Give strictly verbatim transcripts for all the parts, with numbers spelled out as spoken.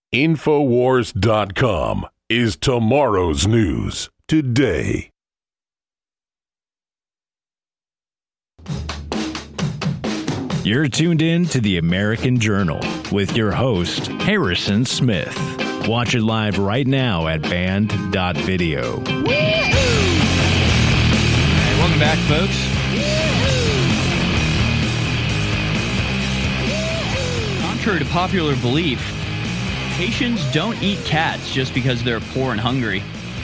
Infowars dot com is tomorrow's news today. You're tuned in to the American Journal with your host, Harrison Smith. Watch it live right now at band dot video. All right, welcome back, folks. Contrary to popular belief, Haitians don't eat cats just because they're poor and hungry.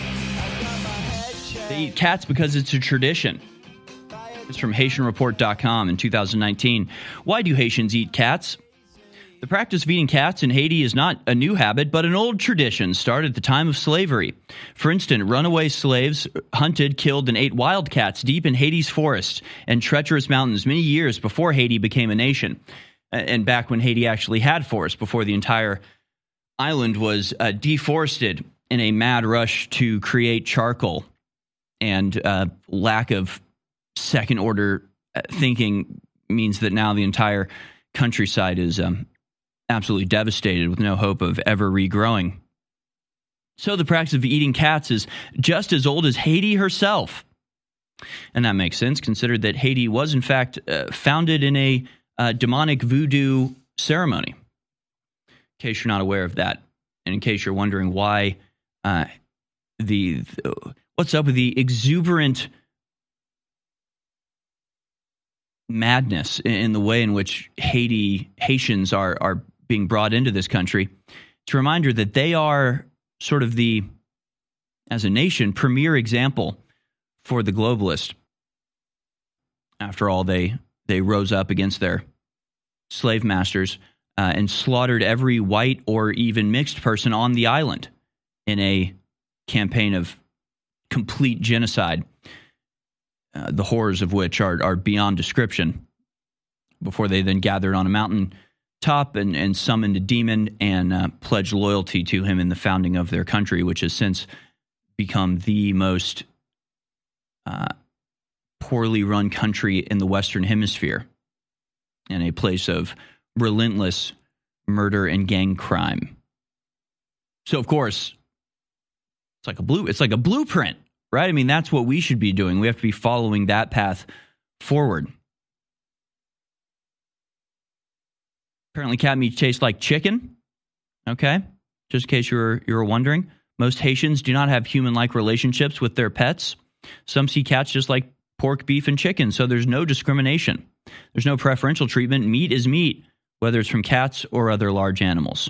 They eat cats because it's a tradition. It's from Haitian Report dot com in two thousand nineteen. Why do Haitians eat cats? The practice of eating cats in Haiti is not a new habit, but an old tradition started at the time of slavery. For instance, runaway slaves hunted, killed, and ate wild cats deep in Haiti's forests and treacherous mountains many years before Haiti became a nation, and back when Haiti actually had forests, before the entire island was uh, deforested in a mad rush to create charcoal and uh, lack of second-order thinking means that now the entire countryside is um, absolutely devastated with no hope of ever regrowing. So the practice of eating cats is just as old as Haiti herself. And that makes sense, considered that Haiti was, in fact, uh, founded in a uh, demonic voodoo ceremony. In case you're not aware of that, and in case you're wondering why uh, the, the what's up with the exuberant madness in the way in which Haiti Haitians are are being brought into this country, it's a reminder that they are sort of the, as a nation, premier example for the globalist. After all, they they rose up against their slave masters uh, and slaughtered every white or even mixed person on the island in a campaign of complete genocide. Uh, the horrors of which are, are beyond description, before they then gathered on a mountain top and, and summoned a demon and uh, pledged loyalty to him in the founding of their country, which has since become the most uh, poorly run country in the Western Hemisphere, and a place of relentless murder and gang crime. So, of course, it's like a blue, it's like a blueprint. Right? I mean, that's what we should be doing. We have to be following that path forward. Apparently, cat meat tastes like chicken. Okay? Just in case you were, you were wondering. Most Haitians do not have human-like relationships with their pets. Some see cats just like pork, beef, and chicken, so there's no discrimination. There's no preferential treatment. Meat is meat, whether it's from cats or other large animals.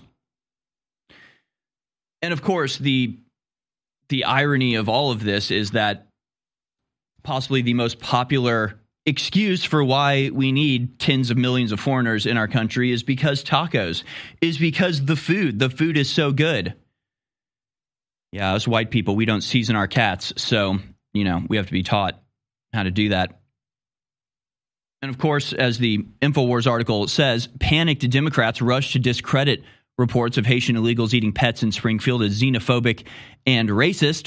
And, of course, the... The irony of all of this is that possibly the most popular excuse for why we need tens of millions of foreigners in our country is because tacos, is because the food, the food is so good. Yeah, us white people, we don't season our cats, so, you know, we have to be taught how to do that. And of course, as the InfoWars article says, panicked Democrats rush to discredit reports of Haitian illegals eating pets in Springfield as xenophobic and racist.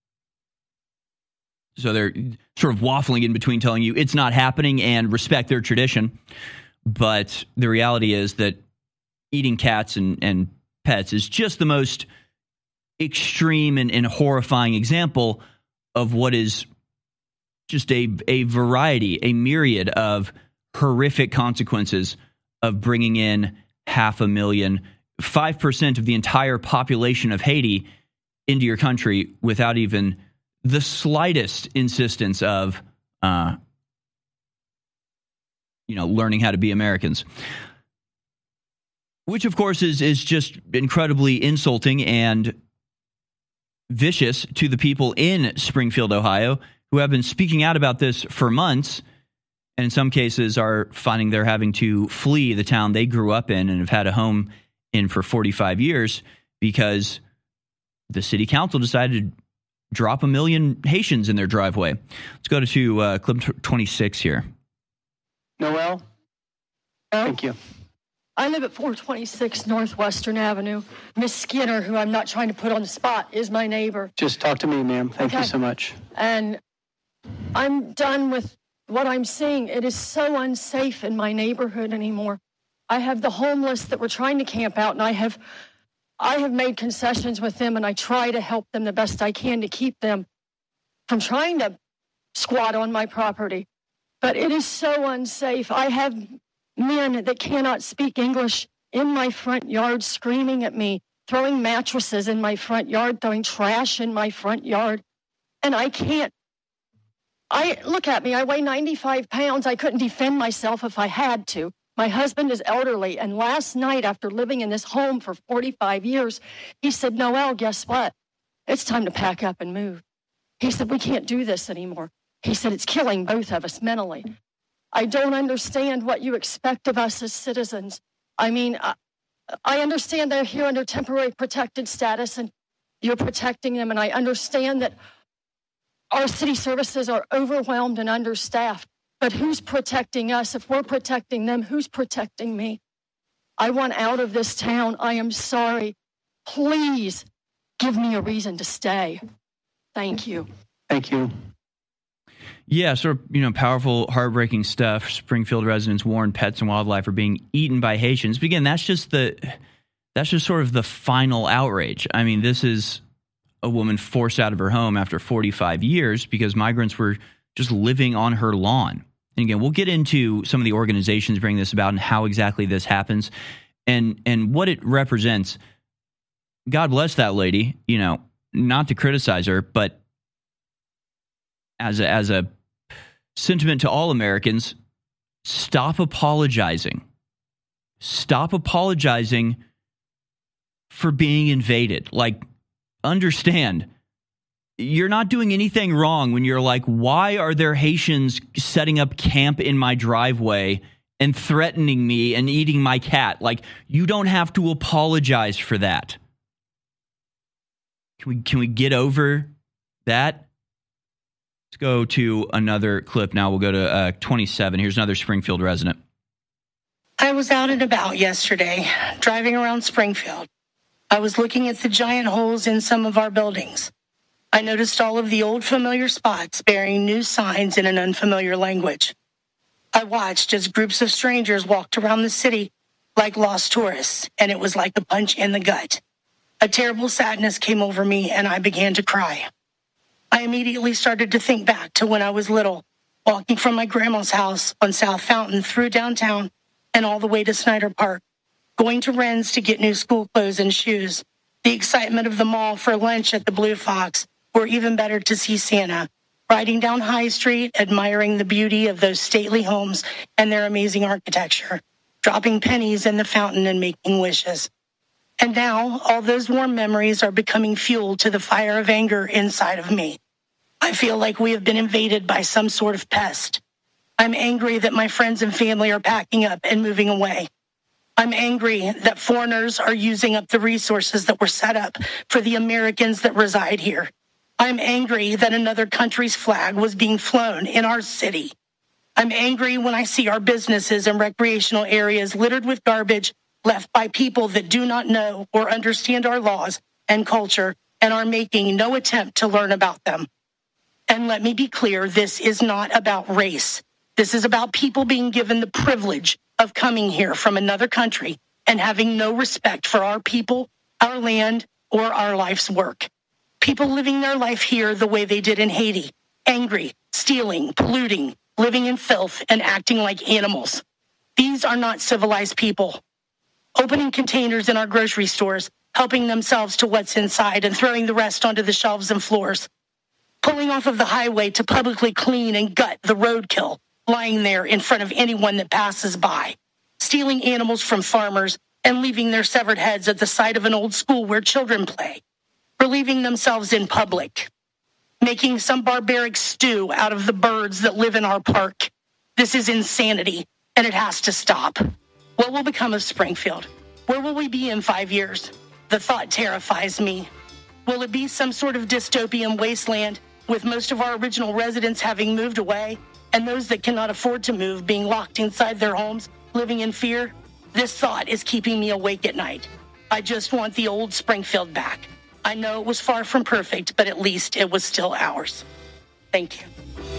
So they're sort of waffling in between telling you it's not happening and respect their tradition. But the reality is that eating cats and, and pets is just the most extreme and, and horrifying example of what is just a, a variety, a myriad of horrific consequences of bringing in half a million five percent of the entire population of Haiti into your country without even the slightest insistence of, uh, you know, learning how to be Americans. Which, of course, is, is just incredibly insulting and vicious to the people in Springfield, Ohio, who have been speaking out about this for months, and in some cases are finding they're having to flee the town they grew up in and have had a home in for forty-five years because the city council decided to drop a million Haitians in their driveway. Let's go to, to uh, clip twenty-six here. Noel? Thank you. I live at four twenty-six Northwestern Avenue. Miss Skinner, who I'm not trying to put on the spot, is my neighbor. Just talk to me, ma'am. Thank okay. you so much. And I'm done with what I'm seeing. It is so unsafe in my neighborhood anymore. I have the homeless that were trying to camp out, and I have I have made concessions with them, and I try to help them the best I can to keep them from trying to squat on my property. But it is so unsafe. I have men that cannot speak English in my front yard screaming at me, throwing mattresses in my front yard, throwing trash in my front yard. And I can't. I look at me. I weigh ninety-five pounds. I couldn't defend myself if I had to. My husband is elderly, and last night, after living in this home for forty-five years, he said, Noelle, guess what? It's time to pack up and move. He said, we can't do this anymore. He said, it's killing both of us mentally. I don't understand what you expect of us as citizens. I mean, I, I understand they're here under temporary protected status, and you're protecting them, and I understand that our city services are overwhelmed and understaffed. But who's protecting us? If we're protecting them, who's protecting me? I want out of this town. I am sorry. Please give me a reason to stay. Thank you. Thank you. Yeah, sort of, you know, powerful, heartbreaking stuff. Springfield residents warn pets and wildlife are being eaten by Haitians. But again, that's just the, that's just sort of the final outrage. I mean, this is a woman forced out of her home after forty-five years because migrants were just living on her lawn. And again, we'll get into some of the organizations bringing this about and how exactly this happens and and what it represents. God bless that lady, you know, not to criticize her, but as a, as a sentiment to all Americans, stop apologizing. Stop apologizing for being invaded. Like, understand, you're not doing anything wrong when you're like, why are there Haitians setting up camp in my driveway and threatening me and eating my cat? Like, you don't have to apologize for that. Can we, can we get over that? Let's go to another clip now. We'll go to uh, twenty-seven. Here's another Springfield resident. I was out and about yesterday, driving around Springfield. I was looking at the giant holes in some of our buildings. I noticed all of the old familiar spots bearing new signs in an unfamiliar language. I watched as groups of strangers walked around the city like lost tourists, and it was like a punch in the gut. A terrible sadness came over me, and I began to cry. I immediately started to think back to when I was little, walking from my grandma's house on South Fountain through downtown and all the way to Snyder Park, going to Wren's to get new school clothes and shoes, the excitement of the mall for lunch at the Blue Fox, or even better to see Santa, riding down High Street, admiring the beauty of those stately homes and their amazing architecture, dropping pennies in the fountain and making wishes. And now, all those warm memories are becoming fuel to the fire of anger inside of me. I feel like we have been invaded by some sort of pest. I'm angry that my friends and family are packing up and moving away. I'm angry that foreigners are using up the resources that were set up for the Americans that reside here. I'm angry that another country's flag was being flown in our city. I'm angry when I see our businesses and recreational areas littered with garbage left by people that do not know or understand our laws and culture and are making no attempt to learn about them. And let me be clear, this is not about race. This is about people being given the privilege of coming here from another country and having no respect for our people, our land, or our life's work. People living their life here the way they did in Haiti, angry, stealing, polluting, living in filth, and acting like animals. These are not civilized people. Opening containers in our grocery stores, helping themselves to what's inside and throwing the rest onto the shelves and floors. Pulling off of the highway to publicly clean and gut the roadkill lying there in front of anyone that passes by. Stealing animals from farmers and leaving their severed heads at the side of an old school where children play. Relieving themselves in public. Making some barbaric stew out of the birds that live in our park. This is insanity, and it has to stop. What will become of Springfield? Where will we be in five years? The thought terrifies me. Will it be some sort of dystopian wasteland with most of our original residents having moved away and those that cannot afford to move being locked inside their homes, living in fear? This thought is keeping me awake at night. I just want the old Springfield back. I know it was far from perfect, but at least it was still ours. Thank you.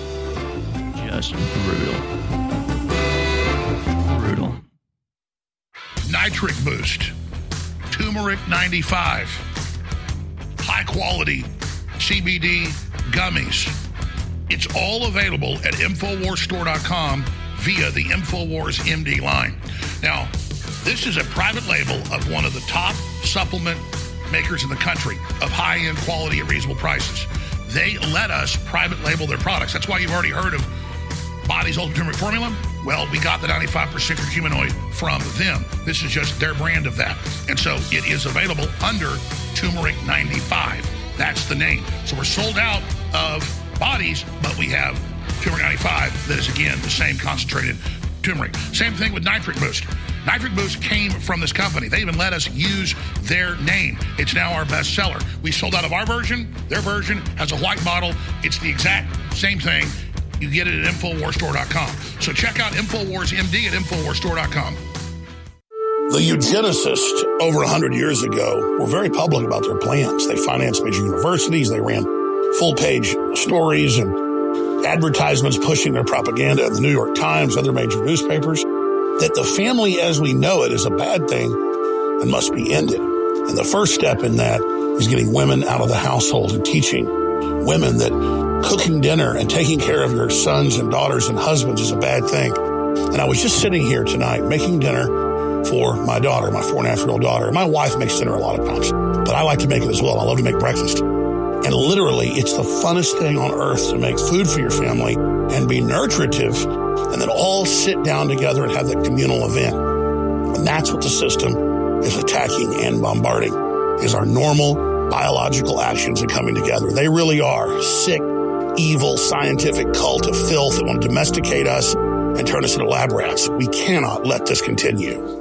Just brutal. Brutal. Nitric Boost. Two Turmeric ninety-five. High quality C B D gummies. It's all available at Infowars Store dot com via the Infowars M D line. Now, this is a private label of one of the top supplement makers in the country of high-end quality at reasonable prices. They let us private label their products. That's why you've already heard of Body's Ultimate Turmeric Formula. Well, we got the ninety-five percent curcuminoid from them. This is just their brand of that. And so it is available under Turmeric ninety-five. That's the name. So we're sold out of Bodies, but we have Turmeric ninety-five that is, again, the same concentrated turmeric. Same thing with Nitric Boost. Nitric Boost came from this company. They even let us use their name. It's now our best seller. We sold out of our version. Their version has a white bottle. It's the exact same thing. You get it at Infowars Store dot com. So check out Infowars M D at Infowars Store dot com. The eugenicists over one hundred years ago were very public about their plans. They financed major universities. They ran full-page stories and advertisements pushing their propaganda in the New York Times, other major newspapers, that the family as we know it is a bad thing and must be ended. And the first step in that is getting women out of the household and teaching women that cooking dinner and taking care of your sons and daughters and husbands is a bad thing. And I was just sitting here tonight making dinner for my daughter, my four and a half year old daughter. My wife makes dinner a lot of times, but I like to make it as well. I love to make breakfast. And literally, it's the funnest thing on earth to make food for your family and be nurturative and then all sit down together and have that communal event. And that's what the system is attacking and bombarding, is our normal biological actions and coming together. They really are sick, evil, scientific cult of filth that want to domesticate us and turn us into lab rats. We cannot let this continue.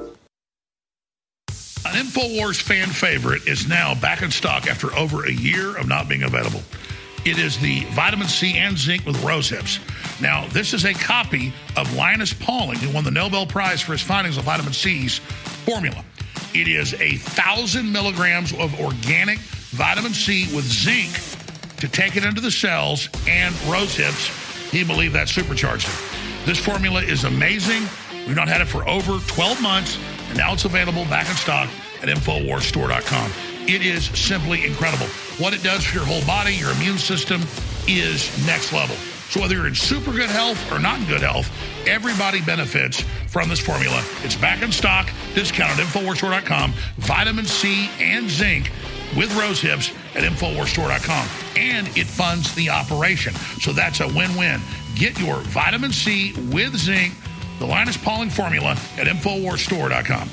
An Infowars fan favorite is now back in stock after over a year of not being available. It is the vitamin C and zinc with rose hips. Now, this is a copy of Linus Pauling, who won the Nobel Prize for his findings of vitamin C's formula. It is a thousand milligrams of organic vitamin C with zinc to take it into the cells, and rose hips. He believed that supercharged it. This formula is amazing. We've not had it for over twelve months, and now it's available back in stock at Infowars Store dot com. It is simply incredible. What it does for your whole body, your immune system, is next level. So whether you're in super good health or not in good health, everybody benefits from this formula. It's back in stock, discounted at Infowars Store dot com. Vitamin C and zinc with rose hips at Infowars Store dot com. And it funds the operation. So that's a win-win. Get your vitamin C with zinc, the Linus Pauling formula, at Infowars Store dot com.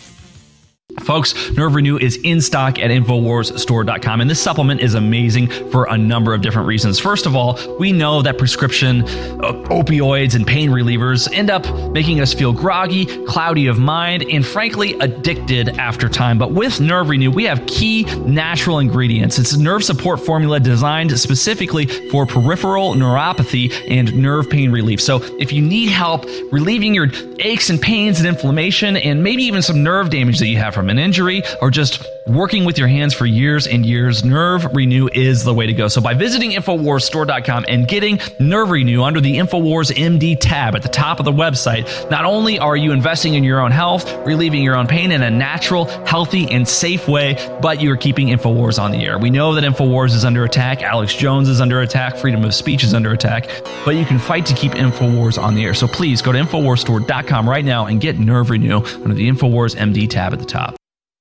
Folks, Nerve Renew is in stock at Infowars Store dot com, and this supplement is amazing for a number of different reasons. First of all, we know that prescription uh, opioids and pain relievers end up making us feel groggy, cloudy of mind, and frankly, addicted after time. But with Nerve Renew, we have key natural ingredients. It's a nerve support formula designed specifically for peripheral neuropathy and nerve pain relief. So if you need help relieving your aches and pains and inflammation, and maybe even some nerve damage that you have from an injury, or just working with your hands for years and years, Nerve Renew is the way to go. So by visiting Infowars Store dot com and getting Nerve Renew under the Infowars M D tab at the top of the website, not only are you investing in your own health, relieving your own pain in a natural, healthy, and safe way, but you're keeping Infowars on the air. We know that Infowars is under attack, Alex Jones is under attack, freedom of speech is under attack, but you can fight to keep Infowars on the air. So please go to Infowars Store dot com right now and get Nerve Renew under the Infowars M D tab at the top.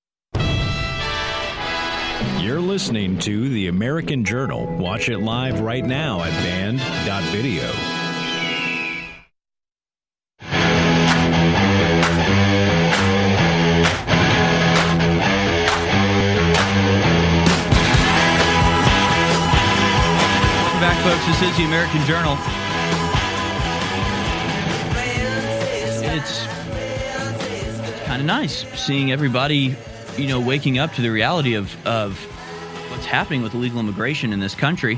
You're listening to The American Journal. Watch it live right now at band dot video. Welcome back, folks. This is The American Journal. It's, it's kind of nice seeing everybody, you know, waking up to the reality of, of what's happening with illegal immigration in this country.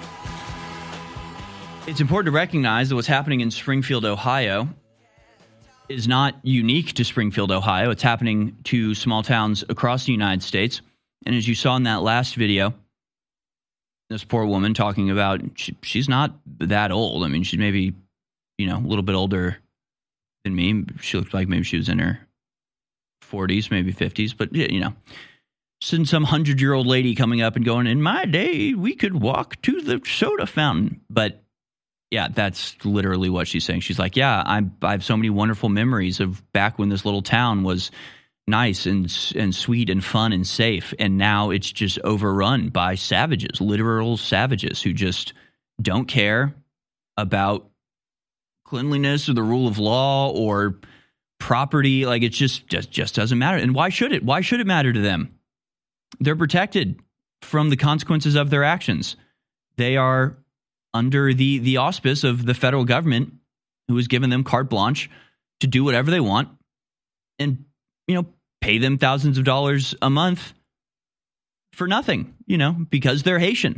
It's important to recognize that what's happening in Springfield, Ohio is not unique to Springfield, Ohio. It's happening to small towns across the United States. And as you saw in that last video, this poor woman talking about, she, she's not that old. I mean, she's maybe, you know, a little bit older than me. She looked like maybe she was in her forties, maybe fifties, but, you know, Send some hundred-year-old lady coming up and going, in my day, we could walk to the soda fountain. But yeah, that's literally what she's saying. She's like, yeah, I'm, I have so many wonderful memories of back when this little town was nice and and sweet and fun and safe. And now it's just overrun by savages, literal savages who just don't care about cleanliness or the rule of law or property. Like, it just, just, just doesn't matter. And why should it? Why should it matter to them? They're protected from the consequences of their actions. They are under the, the auspice of the federal government, who has given them carte blanche to do whatever they want and, you know, pay them thousands of dollars a month for nothing, you know, because they're Haitian.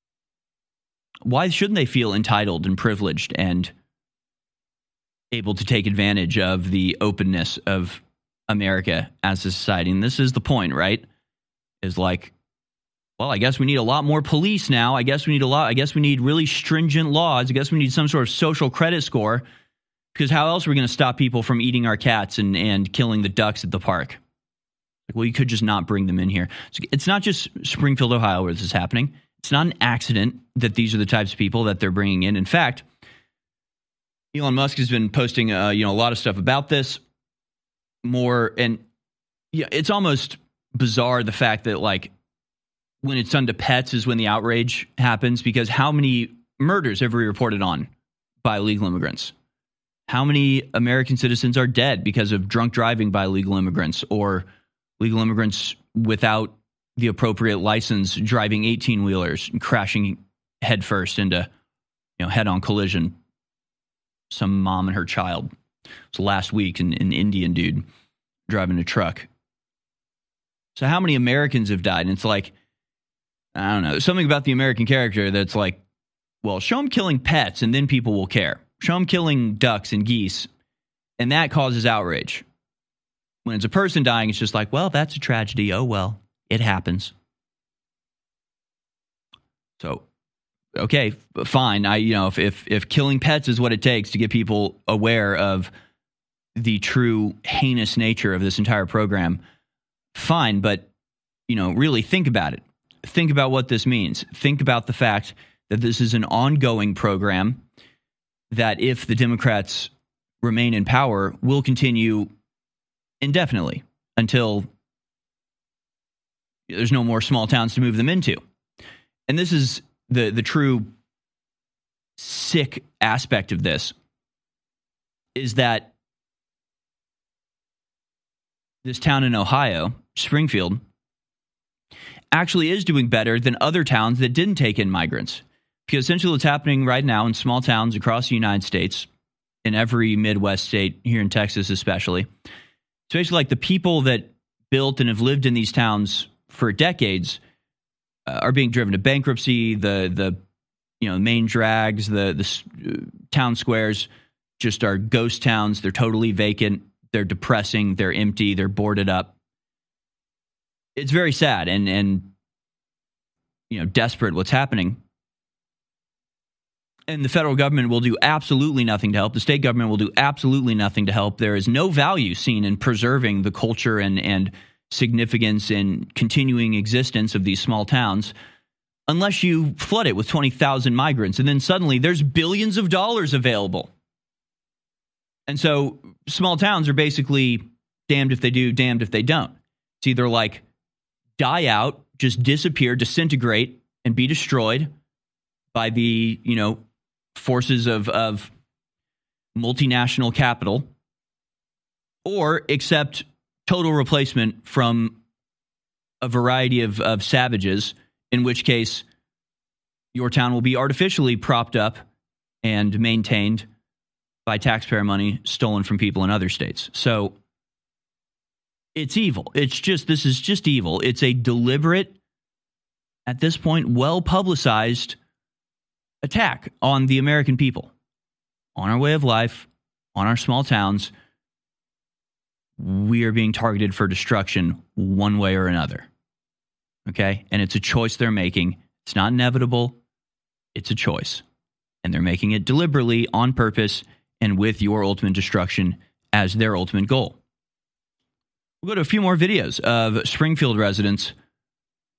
Why shouldn't they feel entitled and privileged and able to take advantage of the openness of America as a society? And this is the point, right? Is like, well, I guess we need a lot more police now. I guess we need a lot. I guess we need really stringent laws. I guess we need some sort of social credit score, because how else are we going to stop people from eating our cats and, and killing the ducks at the park? Like, well, you could just not bring them in here. So it's not just Springfield, Ohio, where this is happening. It's not an accident that these are the types of people that they're bringing in. In fact, Elon Musk has been posting, uh, you know, a lot of stuff about this. More, and yeah, it's almost bizarre the fact that, like, when it's done to pets is when the outrage happens, because how many murders have we reported on by illegal immigrants? How many American citizens are dead because of drunk driving by illegal immigrants, or legal immigrants without the appropriate license driving eighteen-wheelers and crashing headfirst into, you know, head-on collision? Some mom and her child. It was last week, an, an Indian dude driving a truck. So how many Americans have died? And it's like, I don't know, something about the American character that's like, well, show them killing pets and then people will care. Show them killing ducks and geese, and that causes outrage. When it's a person dying, it's just like, well, that's a tragedy. Oh, well, it happens. So, okay, fine. I, you know, if, if if killing pets is what it takes to get people aware of the true heinous nature of this entire program, fine. But, you know, really think about it. Think about what this means. Think about the fact that this is an ongoing program that, if the Democrats remain in power, will continue indefinitely until there's no more small towns to move them into. And this is the the true sick aspect of this, is that this town in Ohio, Springfield, actually is doing better than other towns that didn't take in migrants. Because essentially what's happening right now in small towns across the United States, in every Midwest state, here in Texas especially, it's basically like the people that built and have lived in these towns for decades uh, are being driven to bankruptcy. The the you know main drags, the the uh, town squares just are ghost towns. They're totally vacant. They're depressing. They're empty. They're boarded up. It's very sad and and you know desperate what's happening. And the federal government will do absolutely nothing to help. The state government will do absolutely nothing to help. There is no value seen in preserving the culture and, and significance and continuing existence of these small towns unless you flood it with twenty thousand migrants. And then suddenly there's billions of dollars available. And so small towns are basically damned if they do, damned if they don't. It's either like die out, just disappear, disintegrate, and be destroyed by the, you know, forces of, of multinational capital, or accept total replacement from a variety of, of savages, in which case your town will be artificially propped up and maintained by taxpayer money stolen from people in other states. So it's evil. It's just, this is just evil. It's a deliberate, at this point, well-publicized attack on the American people, on our way of life, on our small towns. We are being targeted for destruction one way or another. Okay? And it's a choice they're making. It's not inevitable. It's a choice. And they're making it deliberately, on purpose, and with your ultimate destruction as their ultimate goal. We'll go to a few more videos of Springfield residents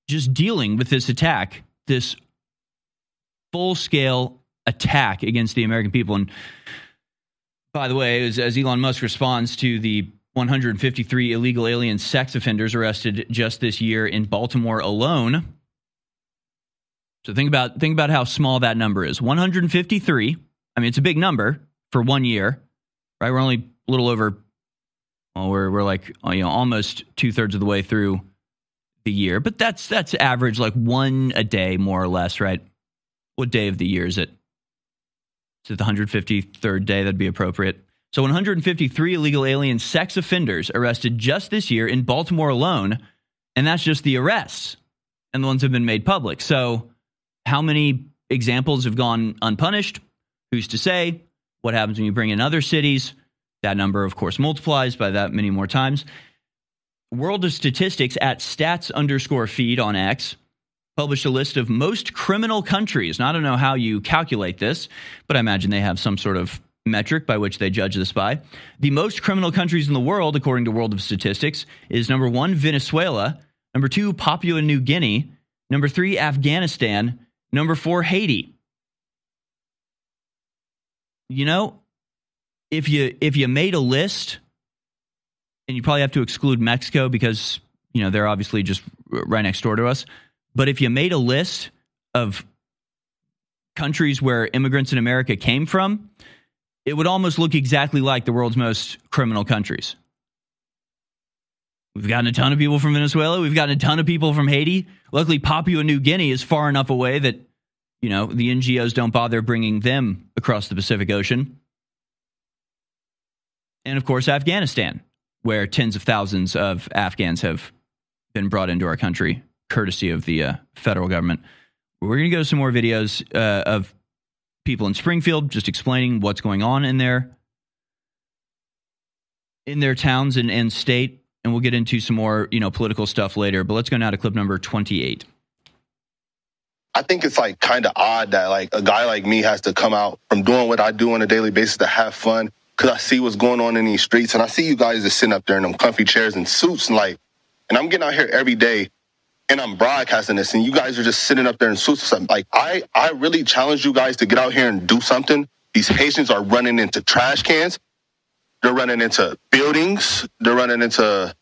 just dealing with this attack, this full-scale attack against the American people. And by the way, as, as Elon Musk responds to the one hundred fifty-three illegal alien sex offenders arrested just this year in Baltimore alone. So think about think about how small that number is. one hundred fifty-three. I mean, it's a big number for one year, right? We're only a little over. Well, we're we're like you know almost two thirds of the way through the year, but that's that's average, like one a day, more or less, right? What day of the year is it? Is it the one hundred fifty-third day? That'd be appropriate. So one hundred fifty-three illegal alien sex offenders arrested just this year in Baltimore alone, and that's just the arrests and the ones that have been made public. So how many examples have gone unpunished? Who's to say? What happens when you bring in other cities? That number, of course, multiplies by that many more times. World of Statistics at stats underscore feed on X published a list of most criminal countries. Now, I don't know how you calculate this, but I imagine they have some sort of metric by which they judge this by. The most criminal countries in the world, according to World of Statistics, is number one, Venezuela, number two, Papua New Guinea, number three, Afghanistan, number four, Haiti. You know, if you if you made a list, and you probably have to exclude Mexico because, you know, they're obviously just right next door to us. But if you made a list of countries where immigrants in America came from, it would almost look exactly like the world's most criminal countries. We've gotten a ton of people from Venezuela. We've gotten a ton of people from Haiti. Luckily, Papua New Guinea is far enough away that, you know, the N G Os don't bother bringing them across the Pacific Ocean. And, of course, Afghanistan, where tens of thousands of Afghans have been brought into our country, courtesy of the uh, federal government. We're going to go to some more videos uh, of people in Springfield just explaining what's going on in their, in their towns and, and state. And we'll get into some more, you know, political stuff later. But let's go now to clip number twenty-eight. I think it's like kind of odd that like a guy like me has to come out from doing what I do on a daily basis to have fun. Because I see what's going on in these streets, and I see you guys just sitting up there in them comfy chairs and suits, and like, and I'm getting out here every day, and I'm broadcasting this, and you guys are just sitting up there in suits. Like, I, I really challenge you guys to get out here and do something. These Haitians are running into trash cans, they're running into buildings, they're running into,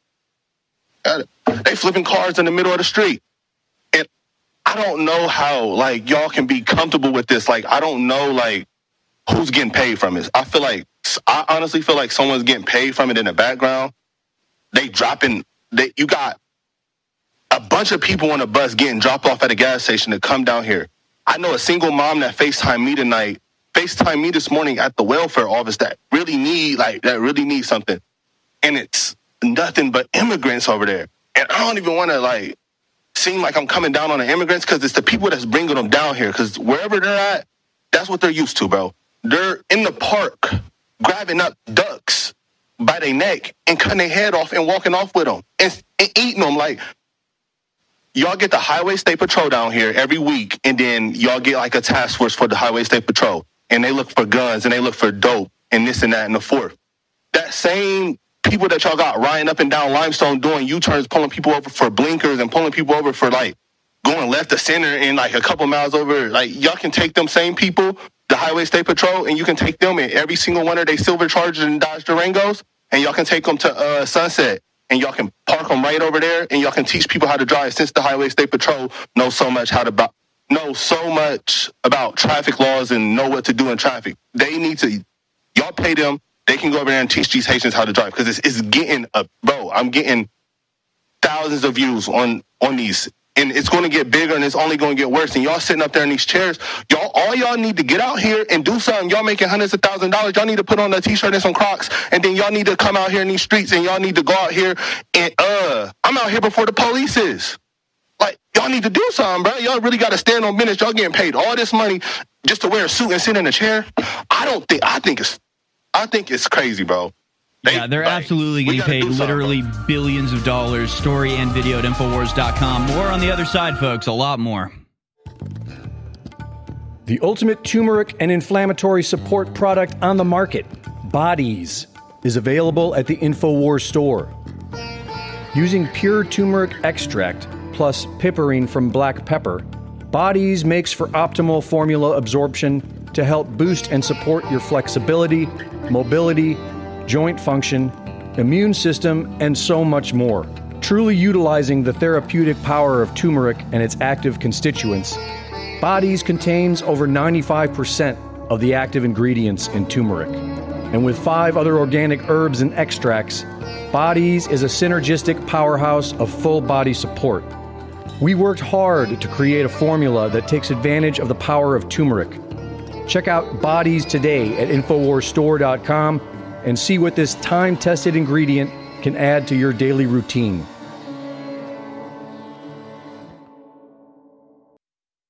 uh, they flipping cars in the middle of the street, and I don't know how like y'all can be comfortable with this. Like, I don't know like who's getting paid from this. I feel like. I honestly feel like someone's getting paid from it in the background. They dropping, they, you got a bunch of people on a bus getting dropped off at a gas station to come down here. I know a single mom that FaceTimed me tonight, FaceTimed me this morning at the welfare office that really need, like, that really need something. And it's nothing but immigrants over there. And I don't even want to, like, seem like I'm coming down on the immigrants because it's the people that's bringing them down here. Because wherever they're at, that's what they're used to, bro. They're in the park grabbing up ducks by their neck and cutting their head off and walking off with them and, and eating them. Like, y'all get the Highway State Patrol down here every week, and then y'all get like a task force for the Highway State Patrol, and they look for guns and they look for dope and this and that and the fourth. That same people that y'all got riding up and down Limestone doing U-turns, pulling people over for blinkers and pulling people over for like going left to center and like a couple miles over, like y'all can take them same people, the Highway State Patrol, and you can take them in every single one of their silver Chargers and Dodge Durangos, and y'all can take them to uh, Sunset, and y'all can park them right over there, and y'all can teach people how to drive. Since the Highway State Patrol knows so much how to know so much about traffic laws and know what to do in traffic, they need to. Y'all pay them. They can go over there and teach these Haitians how to drive because it's, it's getting a bro. I'm getting thousands of views on on these. And it's going to get bigger, and it's only going to get worse. And y'all sitting up there in these chairs, y'all, all y'all need to get out here and do something. Y'all making hundreds of thousands of dollars. Y'all need to put on a T-shirt and some Crocs, and then y'all need to come out here in these streets, and y'all need to go out here and uh, I'm out here before the police is. Like, y'all need to do something, bro. Y'all really got to stand on business. Y'all getting paid all this money just to wear a suit and sit in a chair. I don't think. I think it's. I think it's crazy, bro. They, yeah, they're like, absolutely getting paid literally bro. billions of dollars. Story and video at Infowars dot com. More on the other side, folks. A lot more. The ultimate turmeric and inflammatory support product on the market, Bodies, is available at the Infowars store. Using pure turmeric extract plus piperine from black pepper, Bodies makes for optimal formula absorption to help boost and support your flexibility, mobility, joint function, immune system, and so much more. Truly utilizing the therapeutic power of turmeric and its active constituents, Bodies contains over ninety-five percent of the active ingredients in turmeric. And with five other organic herbs and extracts, Bodies is a synergistic powerhouse of full body support. We worked hard to create a formula that takes advantage of the power of turmeric. Check out Bodies today at Infowars Store dot com and see what this time-tested ingredient can add to your daily routine.